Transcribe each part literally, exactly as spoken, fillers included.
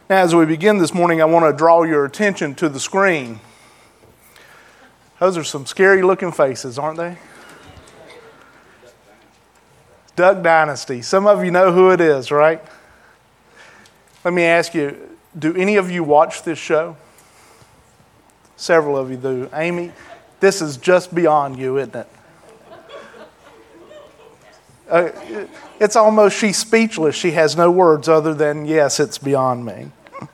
Now, as we begin this morning, I want to draw your attention to the screen. Those are some scary-looking faces, aren't they? Duck Dynasty. Some of you know who it is, right? Let me ask you, do any of you watch this show? Several of you do. Amy, this is just beyond you, isn't it? Uh, it's almost, she's speechless. She has no words other than, yes, it's beyond me.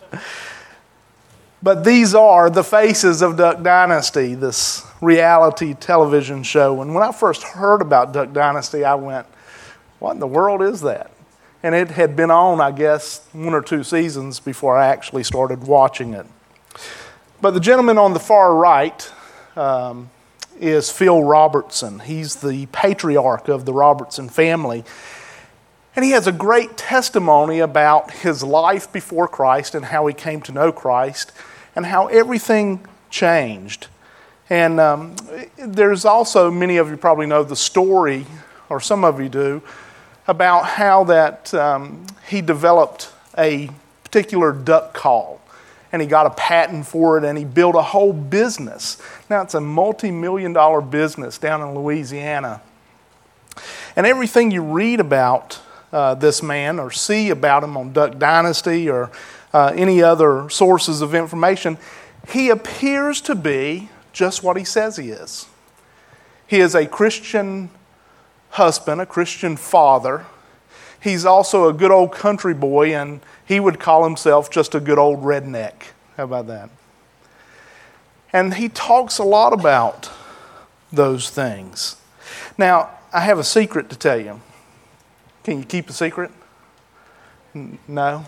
But these are the faces of Duck Dynasty, this reality television show. And when I first heard about Duck Dynasty, I went, what in the world is that? And it had been on, I guess, one or two seasons before I actually started watching it. But the gentleman on the far right um, is Phil Robertson. He's the patriarch of the Robertson family. And he has a great testimony about his life before Christ and how he came to know Christ and how everything changed. And um, there's also, many of you probably know the story, or some of you do, about how that um, he developed a particular duck call. And he got a patent for it, and he built a whole business. Now, it's a multi-million dollar business down in Louisiana. And everything you read about uh, this man or see about him on Duck Dynasty or uh, any other sources of information, he appears to be just what he says he is. He is a Christian husband, a Christian father. He's also a good old country boy, and he would call himself just a good old redneck. How about that? And he talks a lot about those things. Now, I have a secret to tell you. Can you keep a secret? No?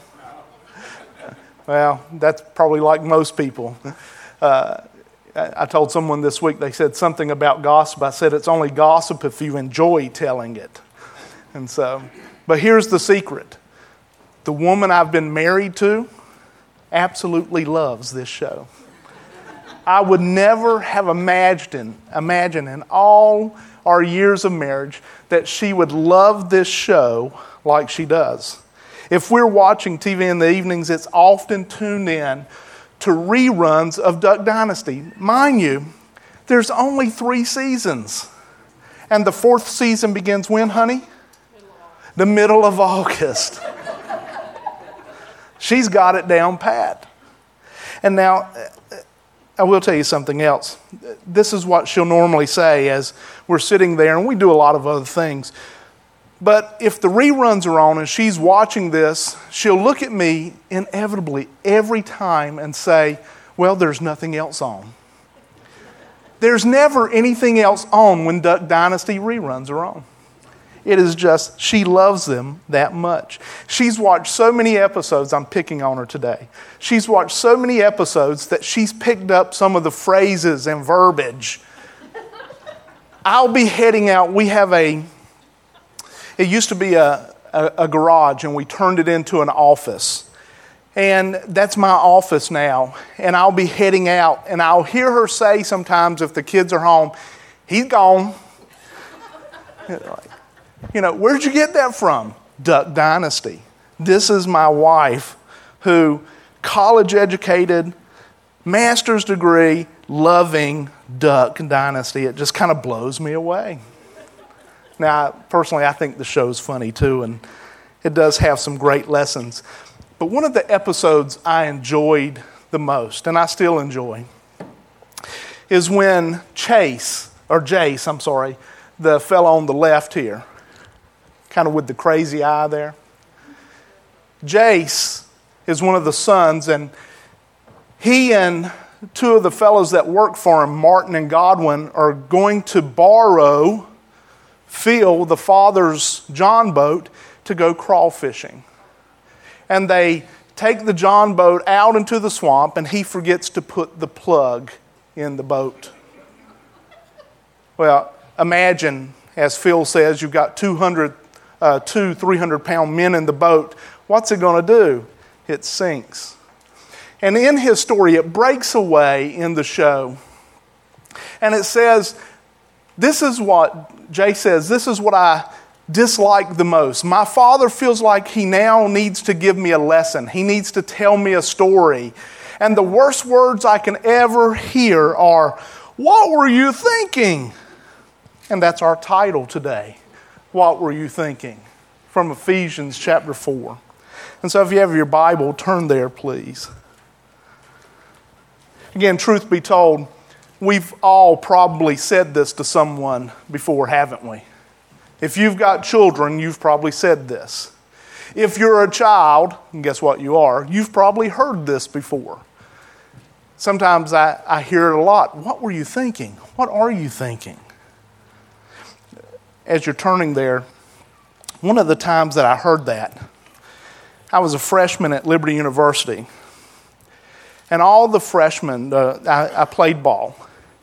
Well, that's probably like most people. Uh, I told someone this week, they said something about gossip. I said, it's only gossip if you enjoy telling it. And so, but here's the secret. The woman I've been married to absolutely loves this show. I would never have imagined, imagined in all our years of marriage that she would love this show like she does. If we're watching T V in the evenings, it's often tuned in to reruns of Duck Dynasty. Mind you, there's only three seasons. And the fourth season begins when, honey? The middle of August. She's got it down pat. And now, I will tell you something else. This is what she'll normally say as we're sitting there, and we do a lot of other things. But if the reruns are on and she's watching this, she'll look at me inevitably every time and say, well, there's nothing else on. There's never anything else on when Duck Dynasty reruns are on. It is just, she loves them that much. She's watched so many episodes, I'm picking on her today. She's watched so many episodes that she's picked up some of the phrases and verbiage. I'll be heading out. We have a, it used to be a, a, a garage, and we turned it into an office. And that's my office now. And I'll be heading out, and I'll hear her say sometimes if the kids are home, he's gone. You know, where'd you get that from? Duck Dynasty. This is my wife who, college educated, master's degree, loving Duck Dynasty. It just kind of blows me away. Now, personally, I think the show's funny too, and it does have some great lessons. But one of the episodes I enjoyed the most, and I still enjoy, is when Chase, or Jace, I'm sorry, the fellow on the left here, kind of with the crazy eye there. Jace is one of the sons, and he and two of the fellows that work for him, Martin and Godwin, are going to borrow Phil, the father's John boat, to go crawfishing. And they take the John boat out into the swamp, and he forgets to put the plug in the boat. Well, imagine, as Phil says, you've got two hundred, uh, two three hundred pound men in the boat. What's it going to do? It sinks. And in his story, it breaks away in the show. And it says, this is what, Jay says, this is what I dislike the most. My father feels like he now needs to give me a lesson. He needs to tell me a story. And the worst words I can ever hear are, "What were you thinking?" And that's our title today. What were you thinking? From Ephesians chapter four. And so if you have your Bible, turn there, please. Again, truth be told, we've all probably said this to someone before, haven't we? If you've got children, you've probably said this. If you're a child, and guess what you are, you've probably heard this before. Sometimes I, I hear it a lot. What were you thinking? What are you thinking? As you're turning there, one of the times that I heard that, I was a freshman at Liberty University. And all the freshmen, uh, I, I played ball.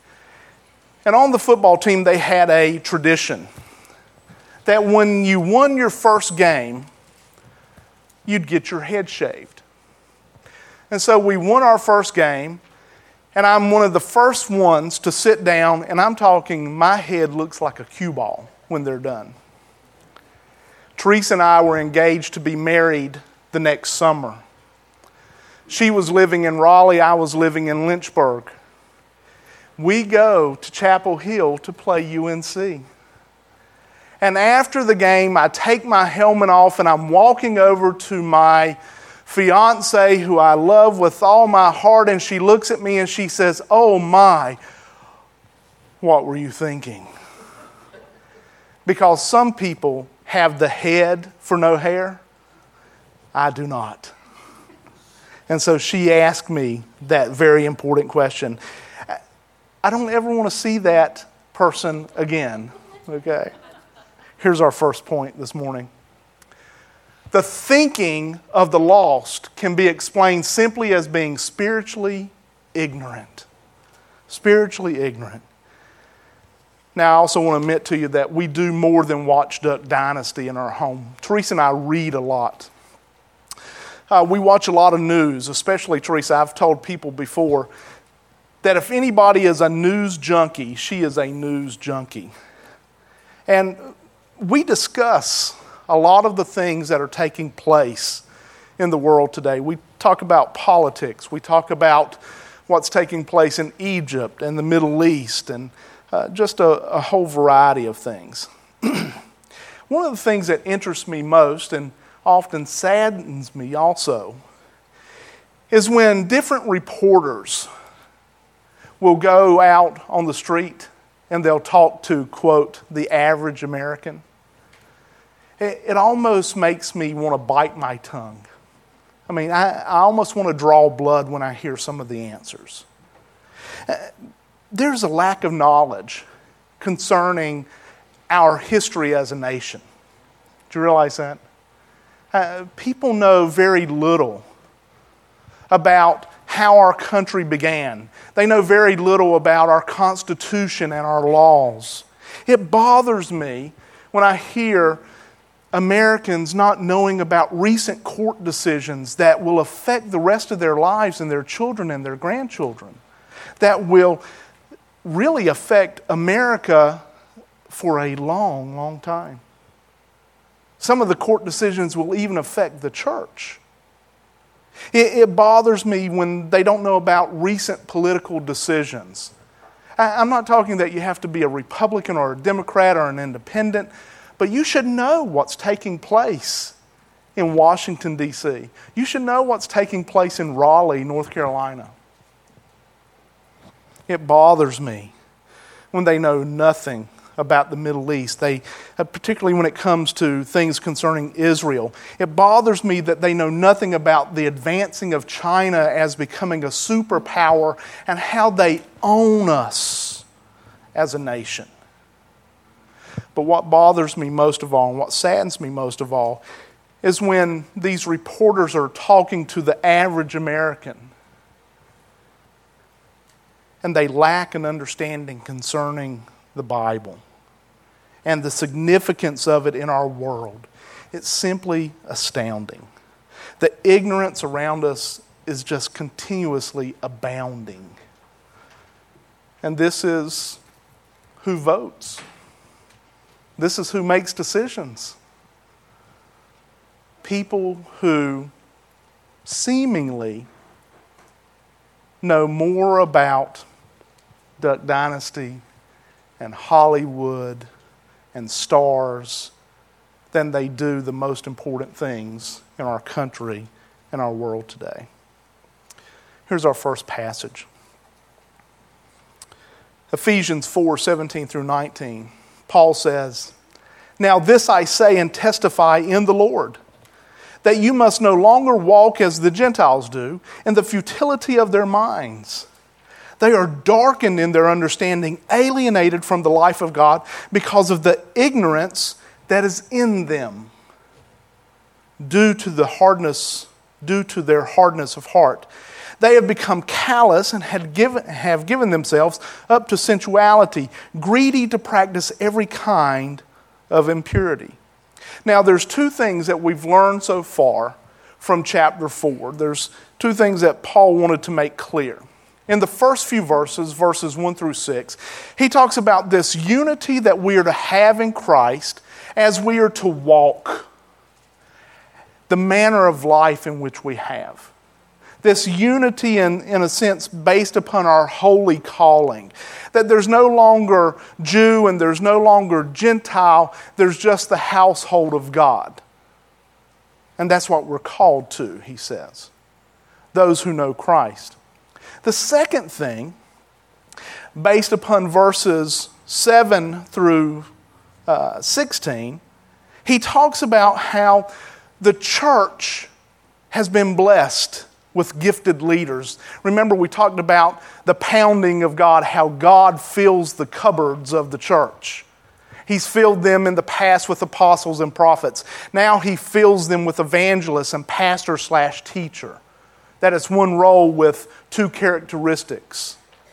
And on the football team, they had a tradition that when you won your first game, you'd get your head shaved. And so we won our first game, and I'm one of the first ones to sit down, and I'm talking, my head looks like a cue ball when they're done. Teresa and I were engaged to be married the next summer. She was living in Raleigh, I was living in Lynchburg. We go to Chapel Hill to play U N C. And after the game, I take my helmet off and I'm walking over to my fiance who I love with all my heart, and she looks at me and she says, "Oh my, what were you thinking?" Because some people have the head for no hair. I do not. And so she asked me that very important question. I don't ever want to see that person again. Okay. Here's our first point this morning. The thinking of the lost can be explained simply as being spiritually ignorant. Spiritually ignorant. Now, I also want to admit to you that we do more than watch Duck Dynasty in our home. Teresa and I read a lot. Uh, we watch a lot of news, especially Teresa. I've told people before that if anybody is a news junkie, she is a news junkie. And we discuss a lot of the things that are taking place in the world today. We talk about politics. We talk about what's taking place in Egypt and the Middle East, and uh, just a, a whole variety of things. One of the things that interests me most and often saddens me also is when different reporters will go out on the street and they'll talk to, quote, the average American. It, it almost makes me want to bite my tongue. I mean, I, I almost want to draw blood when I hear some of the answers. Uh, there's a lack of knowledge concerning our history as a nation. Do you realize that? Uh, people know very little about how our country began. They know very little about our Constitution and our laws. It bothers me when I hear Americans not knowing about recent court decisions that will affect the rest of their lives and their children and their grandchildren, that will really affect America for a long, long time. Some of the court decisions will even affect the church. It, it bothers me when they don't know about recent political decisions. I, I'm not talking that you have to be a Republican or a Democrat or an independent, but you should know what's taking place in Washington, D C You should know what's taking place in Raleigh, North Carolina. It bothers me when they know nothing about the Middle East, they, uh, particularly when it comes to things concerning Israel. It bothers me that they know nothing about the advancing of China as becoming a superpower and how they own us as a nation. But what bothers me most of all, and what saddens me most of all, is when these reporters are talking to the average American and they lack an understanding concerning the Bible and the significance of it in our world. It's simply astounding. The ignorance around us is just continuously abounding. And this is who votes. This is who makes decisions. People who seemingly know more about Duck Dynasty and Hollywood and stars than they do the most important things in our country and our world today. Here's our first passage. Ephesians four, seventeen through nineteen. Paul says, "Now this I say and testify in the Lord, that you must no longer walk as the Gentiles do, in the futility of their minds. They are darkened in their understanding, alienated from the life of God because of the ignorance that is in them, due to the hardness, due to their hardness of heart. They have become callous and had given, have given themselves up to sensuality, greedy to practice every kind of impurity." Now, there's two things that we've learned so far from chapter four. There's two things that Paul wanted to make clear. In the first few verses, verses one through six, he talks about this unity that we are to have in Christ as we are to walk, the manner of life in which we have. This unity, in, in a sense, based upon our holy calling. That there's no longer Jew and there's no longer Gentile. There's just the household of God. And that's what we're called to, he says. Those who know Christ. The second thing, based upon verses seven through uh, sixteen, he talks about how the church has been blessed with gifted leaders. Remember, we talked about the pounding of God, how God fills the cupboards of the church. He's filled them in the past with apostles and prophets. Now he fills them with evangelists and pastor slash teacher. That is one role with two characteristics.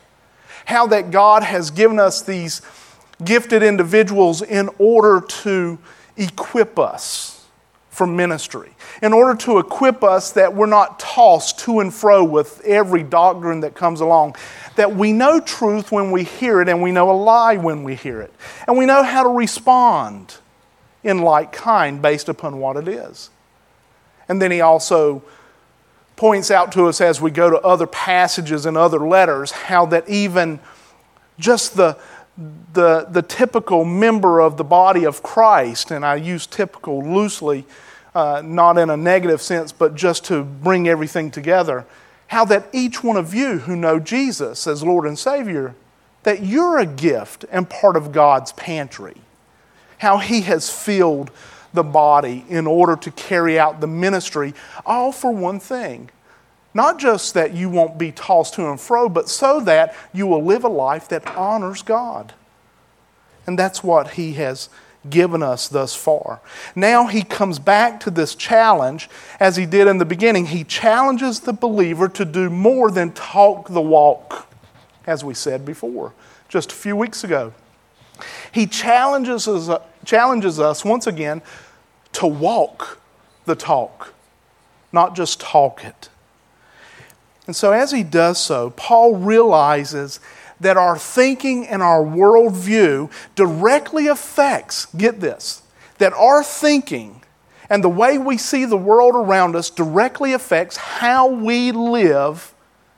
How that God has given us these gifted individuals in order to equip us for ministry. In order to equip us that we're not tossed to and fro with every doctrine that comes along. That we know truth when we hear it and we know a lie when we hear it. And we know how to respond in like kind based upon what it is. And then he also points out to us as we go to other passages and other letters how that even just the The, the typical member of the body of Christ, and I use typical loosely, uh, not in a negative sense, but just to bring everything together, how that each one of you who know Jesus as Lord and Savior, that you're a gift and part of God's pantry. How He has filled the body in order to carry out the ministry, all for one thing. Not just that you won't be tossed to and fro, but so that you will live a life that honors God. And that's what He has given us thus far. Now He comes back to this challenge as He did in the beginning. He challenges the believer to do more than talk the walk, as we said before, just a few weeks ago. He challenges us, challenges us once again to walk the talk, not just talk it. And so as he does so, Paul realizes that our thinking and our worldview directly affects, get this, that our thinking and the way we see the world around us directly affects how we live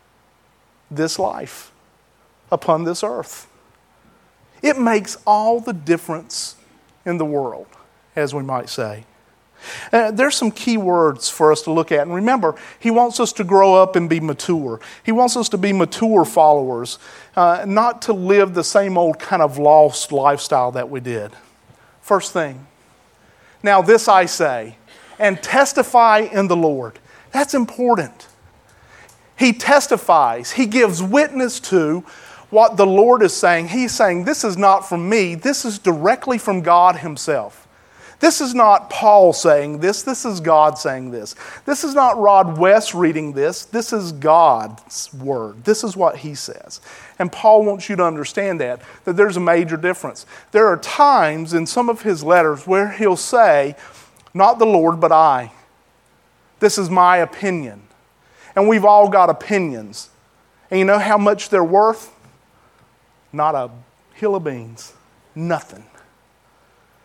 this life upon this earth. It makes all the difference in the world, as we might say. Uh, there's some key words for us to look at. And remember, he wants us to grow up and be mature. He wants us to be mature followers, uh, not to live the same old kind of lost lifestyle that we did. First thing, now this I say, and testify in the Lord. That's important. He testifies. He gives witness to what the Lord is saying. He's saying, this is not from me. This is directly from God Himself. This is not Paul saying this. This is God saying this. This is not Rod West reading this. This is God's word. This is what He says. And Paul wants you to understand that, that there's a major difference. There are times in some of his letters where he'll say, not the Lord, but I. This is my opinion. And we've all got opinions. And you know how much they're worth? Not a hill of beans. Nothing.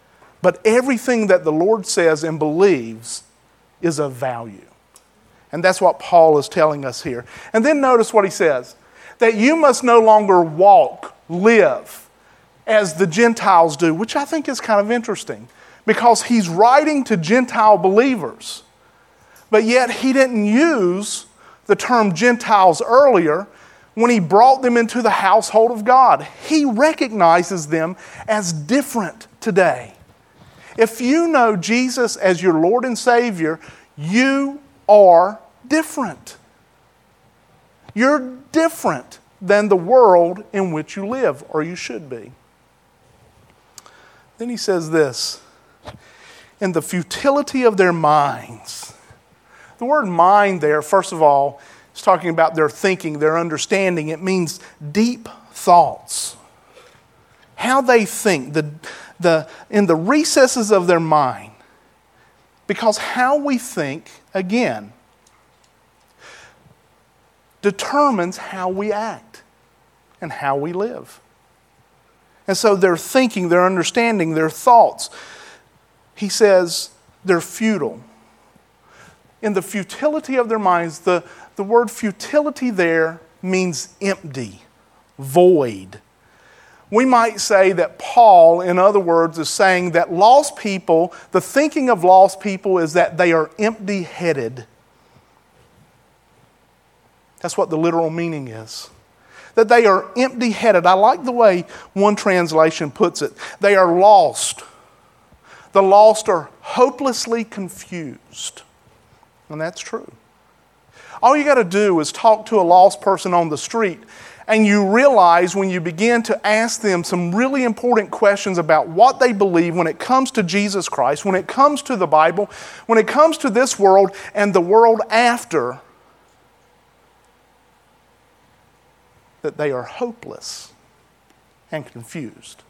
But everything that the Lord says and believes is of value. And that's what Paul is telling us here. And then notice what he says, that you must no longer walk, live, as the Gentiles do, which I think is kind of interesting, because he's writing to Gentile believers. But yet he didn't use the term Gentiles earlier when he brought them into the household of God. He recognizes them as different today. If you know Jesus as your Lord and Savior, you are different. You're different than the world in which you live, or you should be. Then he says this, in the futility of their minds. The word mind there, first of all, is talking about their thinking, their understanding. It means deep thoughts. How they think, the, the, in the recesses of their mind. Because how we think, again, determines how we act and how we live. And so their thinking, their understanding, their thoughts, he says they're futile. In the futility of their minds, the, the word futility there means empty, void. We might say that Paul, in other words, is saying that lost people, the thinking of lost people is that they are empty-headed. That's what the literal meaning is. That they are empty-headed. I like the way one translation puts it. They are lost. The lost are hopelessly confused. And that's true. All you got to do is talk to a lost person on the street, and you realize when you begin to ask them some really important questions about what they believe when it comes to Jesus Christ, when it comes to the Bible, when it comes to this world and the world after, that they are hopeless and confused.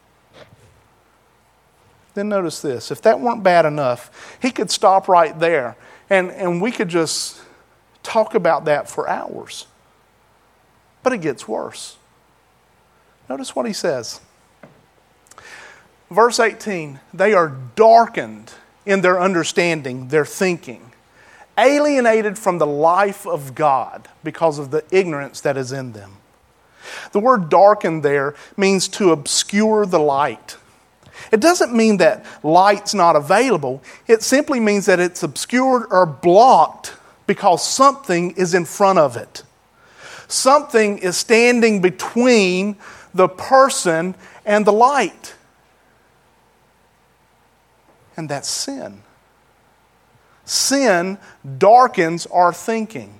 Then notice this. If that weren't bad enough, he could stop right there and, and we could just talk about that for hours. But it gets worse. Notice what he says. Verse eighteen, they are darkened in their understanding, their thinking, alienated from the life of God because of the ignorance that is in them. The word darkened there means to obscure the light. It doesn't mean that light's not available. It simply means that it's obscured or blocked because something is in front of it. Something is standing between the person and the light. And that's sin. Sin darkens our thinking.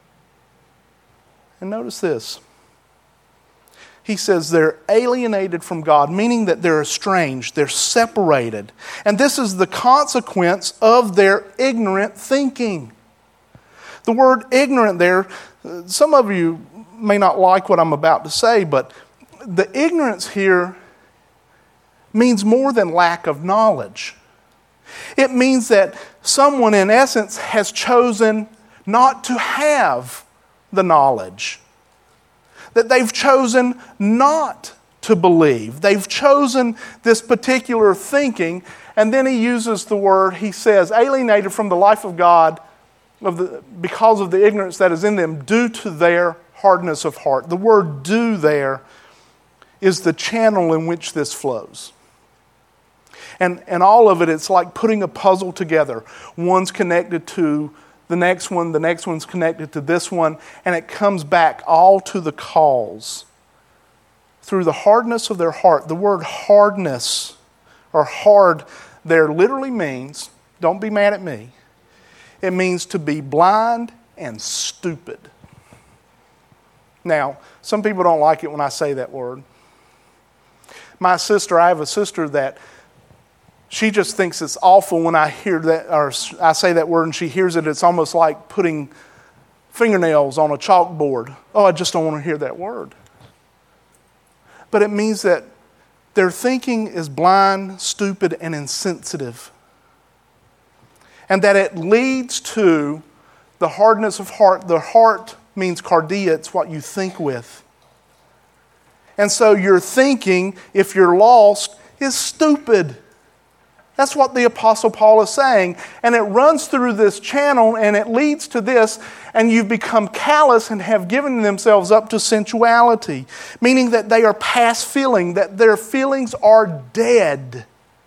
And notice this. He says they're alienated from God, meaning that they're estranged, they're separated. And this is the consequence of their ignorant thinking. The word ignorant there, some of you may not like what I'm about to say, but the ignorance here means more than lack of knowledge. It means that someone, in essence, has chosen not to have the knowledge. That they've chosen not to believe. They've chosen this particular thinking, and then he uses the word, he says, alienated from the life of God of the, because of the ignorance that is in them due to their hardness of heart. The word due there is the channel in which this flows. And, and all of it, it's like putting a puzzle together. One's connected to the next one, the next one's connected to this one, and it comes back all to the cause. Through the hardness of their heart. The word hardness or hard there literally means, don't be mad at me, it means to be blind and stupid. Now, some people don't like it when I say that word. My sister, I have a sister that she just thinks it's awful when I hear that, or I say that word and she hears it. It's almost like putting fingernails on a chalkboard. Oh, I just don't want to hear that word. But it means that their thinking is blind, stupid, and insensitive. And that it leads to the hardness of heart. The heart means cardia, it's what you think with. And so your thinking, if you're lost, is stupid. That's what the Apostle Paul is saying. And it runs through this channel and it leads to this, and you've become callous and have given themselves up to sensuality, meaning that they are past feeling, that their feelings are dead.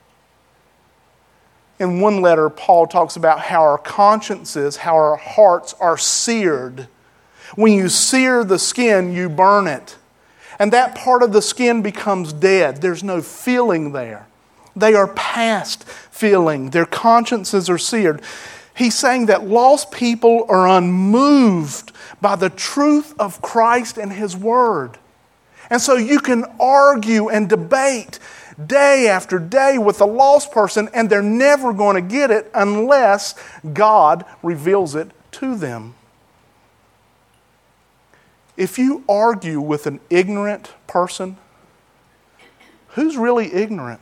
In one letter, Paul talks about how our consciences, how our hearts are seared. When you sear the skin, you burn it. And that part of the skin becomes dead. There's no feeling there. They are past feeling. Their consciences are seared. He's saying that lost people are unmoved by the truth of Christ and His Word. And so you can argue and debate day after day with a lost person, and they're never going to get it unless God reveals it to them. If you argue with an ignorant person, who's really ignorant?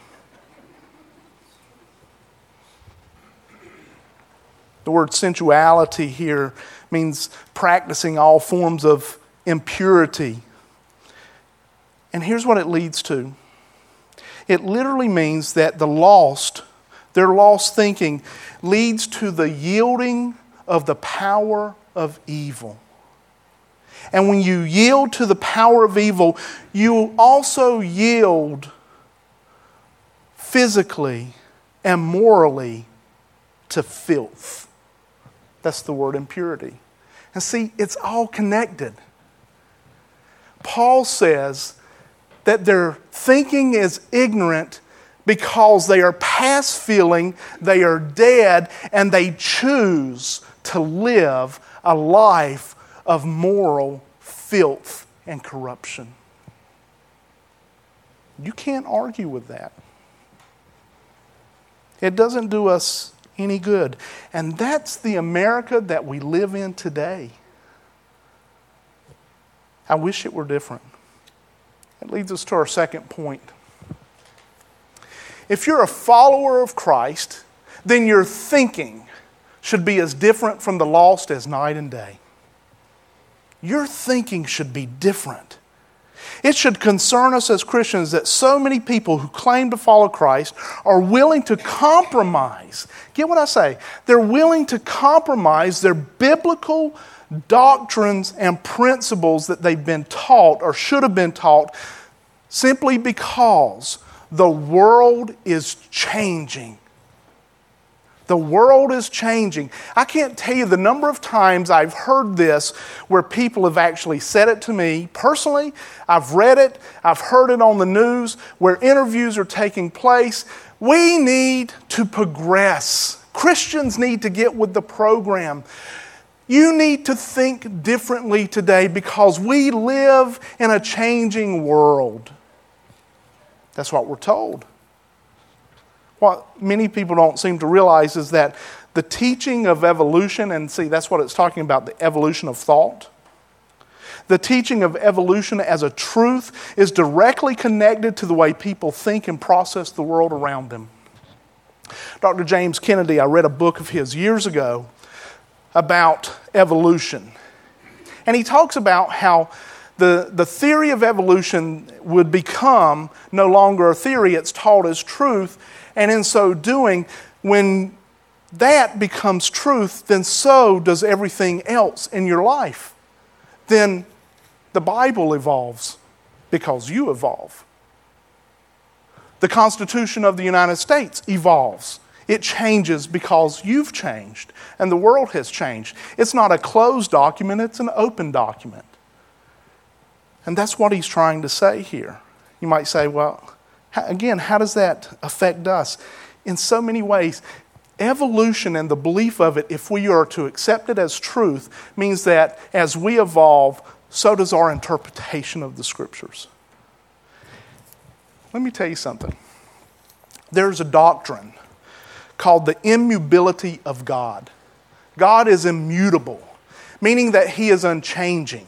The word sensuality here means practicing all forms of impurity. And here's what it leads to. It literally means that the lost, their lost thinking, leads to the yielding of the power of evil. And when you yield to the power of evil, you also yield physically and morally to filth. That's the word impurity. And see, it's all connected. Paul says that their thinking is ignorant because they are past feeling, they are dead, and they choose to live a life of moral filth and corruption. You can't argue with that. It doesn't do us any good. And that's the America that we live in today. I wish it were different. It leads us to our second point. If you're a follower of Christ, then your thinking should be as different from the lost as night and day. Your thinking should be different. It should concern us as Christians that so many people who claim to follow Christ are willing to compromise. Get what I say? They're willing to compromise their biblical doctrines and principles that they've been taught or should have been taught simply because the world is changing. The world is changing. I can't tell you the number of times I've heard this where people have actually said it to me personally. I've read it. I've heard it on the news where interviews are taking place. We need to progress. Christians need to get with the program. You need to think differently today because we live in a changing world. That's what we're told. What many people don't seem to realize is that the teaching of evolution, and see, that's what it's talking about, the evolution of thought. The teaching of evolution as a truth is directly connected to the way people think and process the world around them. Doctor James Kennedy, I read a book of his years ago about evolution. And he talks about how the, the theory of evolution would become no longer a theory, it's taught as truth. And in so doing, when that becomes truth, then so does everything else in your life. Then the Bible evolves because you evolve. The Constitution of the United States evolves. It changes because you've changed and the world has changed. It's not a closed document, it's an open document. And that's what he's trying to say here. You might say, well, again, how does that affect us? In so many ways, evolution and the belief of it, if we are to accept it as truth, means that as we evolve, so does our interpretation of the Scriptures. Let me tell you something. There's a doctrine called the immutability of God. God is immutable, meaning that He is unchanging.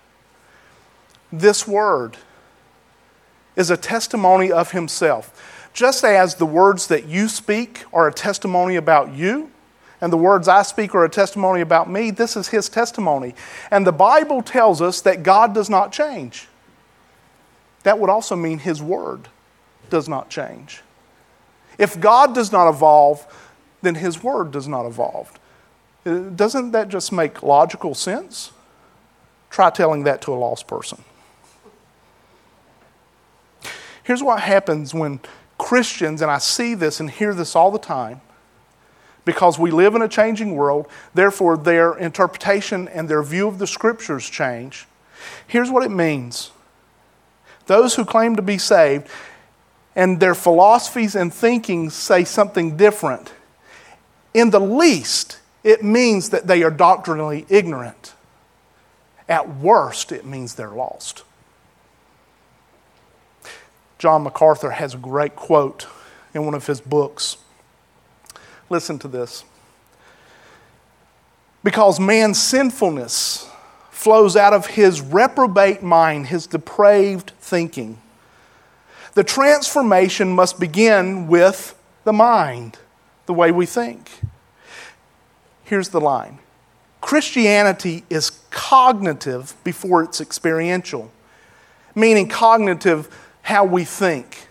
This word is a testimony of Himself. Just as the words that you speak are a testimony about you, and the words I speak are a testimony about me, this is His testimony. And the Bible tells us that God does not change. That would also mean His word does not change. If God does not evolve, then His Word does not evolve. Doesn't that just make logical sense? Try telling that to a lost person. Here's what happens when Christians, and I see this and hear this all the time, because we live in a changing world, therefore their interpretation and their view of the Scriptures change. Here's what it means. Those who claim to be saved and their philosophies and thinking say something different, in the least, it means that they are doctrinally ignorant. At worst, it means they're lost. John MacArthur has a great quote in one of his books. Listen to this. Because man's sinfulness flows out of his reprobate mind, his depraved thinking. The transformation must begin with the mind, the way we think. Here's the line. Christianity is cognitive before it's experiential, meaning cognitive, how we think.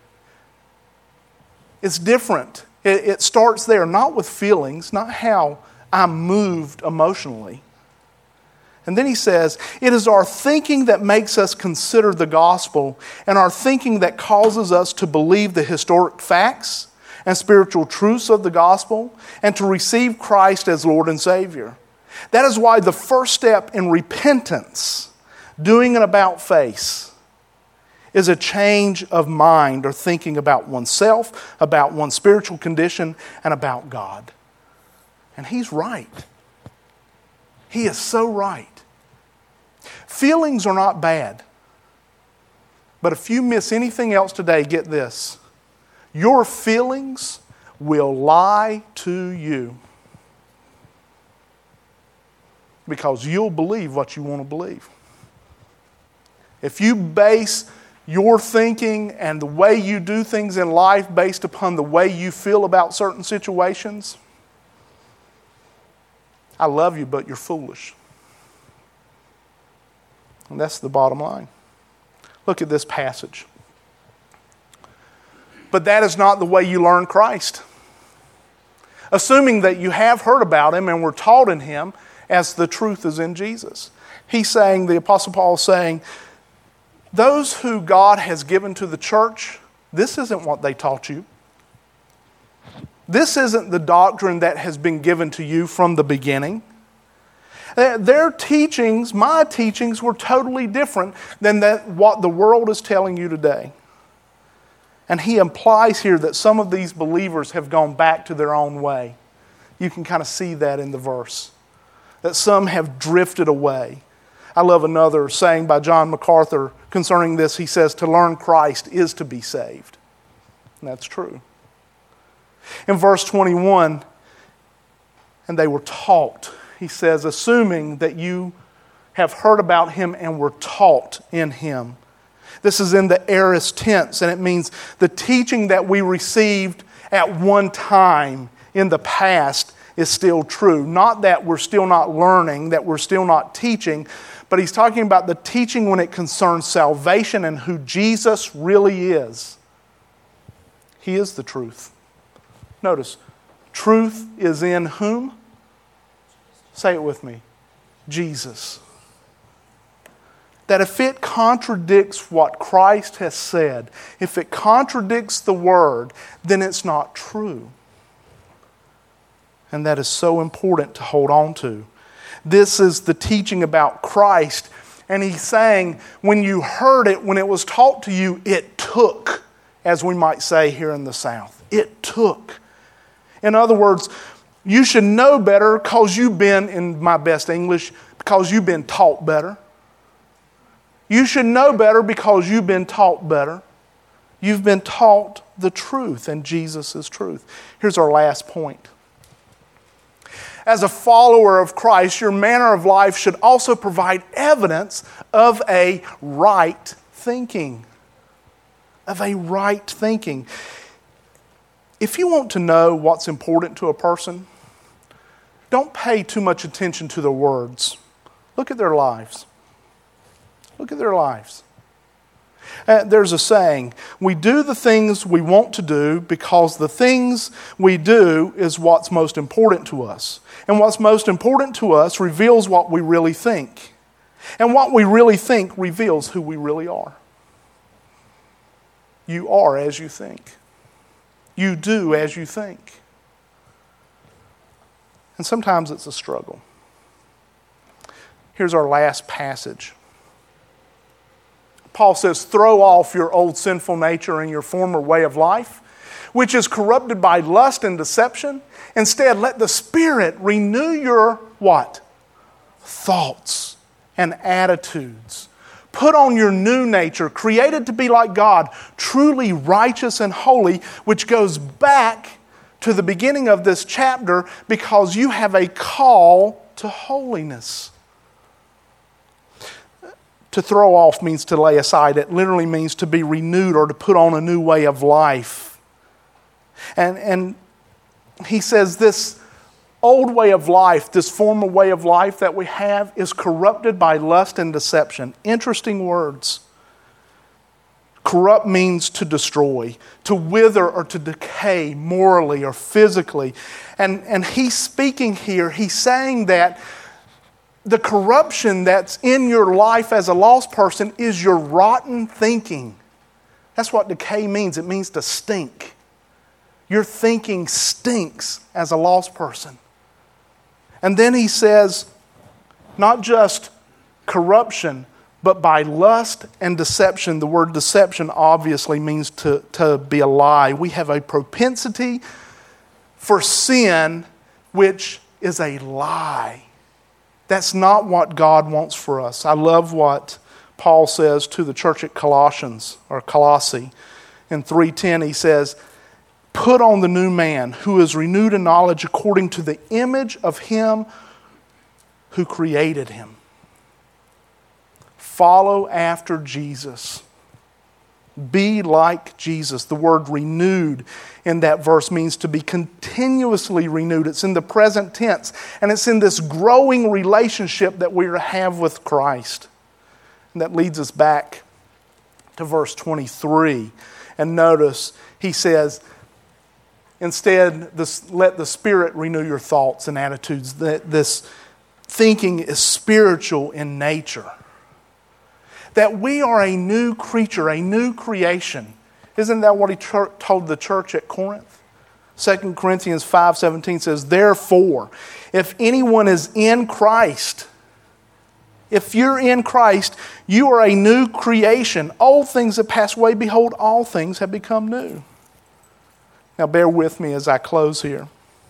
It's different. It, it starts there, not with feelings, not how I'm moved emotionally. And then he says, it is our thinking that makes us consider the gospel, and our thinking that causes us to believe the historic facts and spiritual truths of the gospel, and to receive Christ as Lord and Savior. That is why the first step in repentance, doing an about face, is a change of mind or thinking about oneself, about one's spiritual condition, and about God. And he's right. He is so right. Feelings are not bad. But if you miss anything else today, get this. Your feelings will lie to you. Because you'll believe what you want to believe. If you base your thinking and the way you do things in life based upon the way you feel about certain situations, I love you, but you're foolish. And that's the bottom line. Look at this passage. But that is not the way you learn Christ. Assuming that you have heard about Him and were taught in Him as the truth is in Jesus. He's saying, the Apostle Paul is saying, those who God has given to the church, this isn't what they taught you. This isn't the doctrine that has been given to you from the beginning. Their teachings, my teachings, were totally different than that what the world is telling you today. And he implies here that some of these believers have gone back to their own way. You can kind of see that in the verse. That some have drifted away. I love another saying by John MacArthur concerning this. He says, to learn Christ is to be saved. And that's true. In verse twenty-one, and they were taught. He says, assuming that you have heard about Him and were taught in Him. This is in the aorist tense, and it means the teaching that we received at one time in the past is still true. Not that we're still not learning, that we're still not teaching, but he's talking about the teaching when it concerns salvation and who Jesus really is. He is the truth. Notice, truth is in whom? Say it with me. Jesus. That if it contradicts what Christ has said, if it contradicts the Word, then it's not true. And that is so important to hold on to. This is the teaching about Christ. And he's saying, when you heard it, when it was taught to you, it took, as we might say here in the South. It took. In other words, you should know better because you've been, in my best English, because you've been taught better. You should know better because you've been taught better. You've been taught the truth, and Jesus is truth. Here's our last point. As a follower of Christ, your manner of life should also provide evidence of a right thinking. Of a right thinking. If you want to know what's important to a person, don't pay too much attention to their words. Look at their lives. Look at their lives. Uh, there's a saying, we do the things we want to do because the things we do is what's most important to us. And what's most important to us reveals what we really think. And what we really think reveals who we really are. You are as you think. You do as you think. And sometimes it's a struggle. Here's our last passage. Paul says, throw off your old sinful nature and your former way of life, which is corrupted by lust and deception. Instead, let the Spirit renew your what? Thoughts and attitudes. Put on your new nature, created to be like God, truly righteous and holy, which goes back to the beginning of this chapter because you have a call to holiness. To throw off means to lay aside. It literally means to be renewed or to put on a new way of life. And, and he says this old way of life, this former way of life that we have is corrupted by lust and deception. Interesting words. Corrupt means to destroy, to wither or to decay morally or physically. And, and he's speaking here, he's saying that the corruption that's in your life as a lost person is your rotten thinking. That's what decay means. It means to stink. Your thinking stinks as a lost person. And then he says, not just corruption, but by lust and deception. The word deception obviously means to, to be a lie. We have a propensity for sin, which is a lie. That's not what God wants for us. I love what Paul says to the church at Colossians, or Colossae. In three ten, he says, put on the new man who is renewed in knowledge according to the image of him who created him. Follow after Jesus. Be like Jesus. The word renewed in that verse means to be continuously renewed. It's in the present tense, and it's in this growing relationship that we have with Christ. And that leads us back to verse twenty-three. And notice, he says, instead, this, let the Spirit renew your thoughts and attitudes. That this thinking is spiritual in nature. That we are a new creature, a new creation. Isn't that what he t- told the church at Corinth? Second Corinthians five seventeen says, therefore, if anyone is in Christ, if you're in Christ, you are a new creation. Old things have passed away. Behold, all things have become new. Now bear with me as I close here.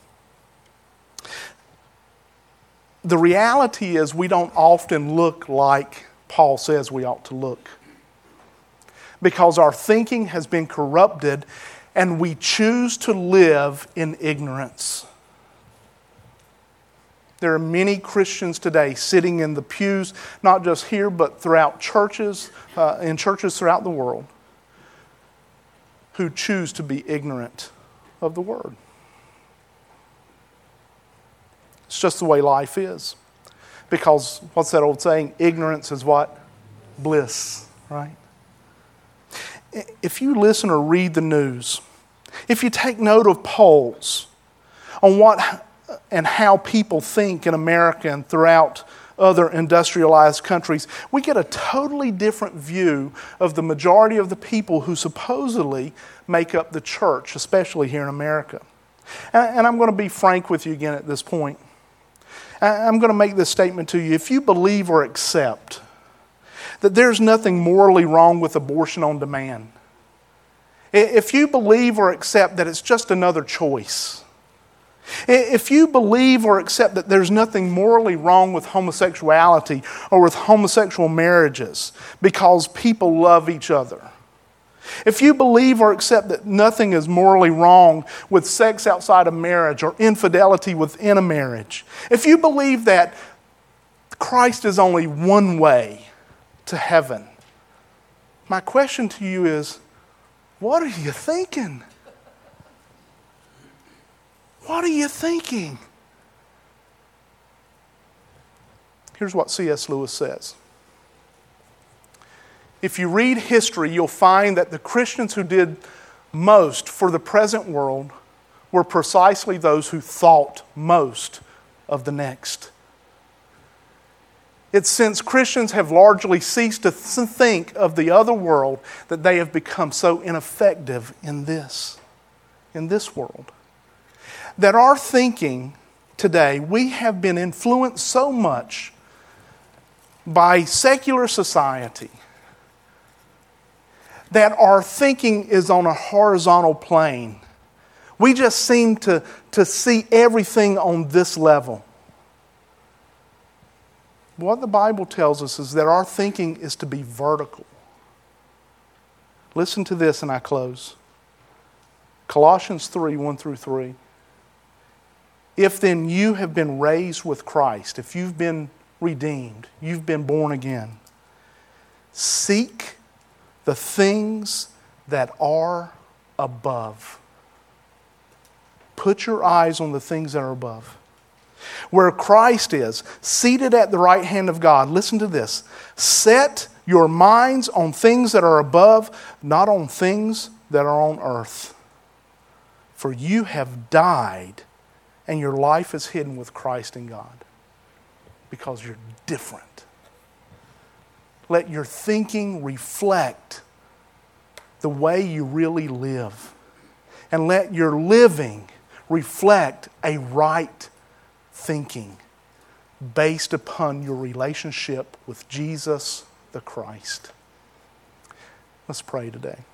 The reality is we don't often look like Paul says we ought to look. Because our thinking has been corrupted and we choose to live in ignorance. There are many Christians today sitting in the pews, not just here, but throughout churches, uh, in churches throughout the world, who choose to be ignorant of the Word. It's just the way life is. Because, what's that old saying? Ignorance is what? Bliss, right? If you listen or read the news, if you take note of polls on what and how people think in America and throughout other industrialized countries, we get a totally different view of the majority of the people who supposedly make up the church, especially here in America. And I'm going to be frank with you again at this point. I'm going to make this statement to you. If you believe or accept that there's nothing morally wrong with abortion on demand, if you believe or accept that it's just another choice, if you believe or accept that there's nothing morally wrong with homosexuality or with homosexual marriages because people love each other, if you believe or accept that nothing is morally wrong with sex outside of marriage or infidelity within a marriage, if you believe that Christ is only one way to heaven, my question to you is, what are you thinking? What are you thinking? Here's what C S Lewis says. if you read history, you'll find that the Christians who did most for the present world were precisely those who thought most of the next. It's since Christians have largely ceased to th- think of the other world that they have become so ineffective in this, in this world. That our thinking today, we have been influenced so much by secular society that our thinking is on a horizontal plane. We just seem to, to see everything on this level. What the Bible tells us is that our thinking is to be vertical. Listen to this and I close. Colossians three, one through three. If then you have been raised with Christ, if you've been redeemed, you've been born again, seek the things that are above. Put your eyes on the things that are above. Where Christ is, seated at the right hand of God. Listen to this. Set your minds on things that are above, not on things that are on earth. For you have died, and your life is hidden with Christ in God. Because you're different. Let your thinking reflect the way you really live. And let your living reflect a right thinking based upon your relationship with Jesus the Christ. Let's pray today.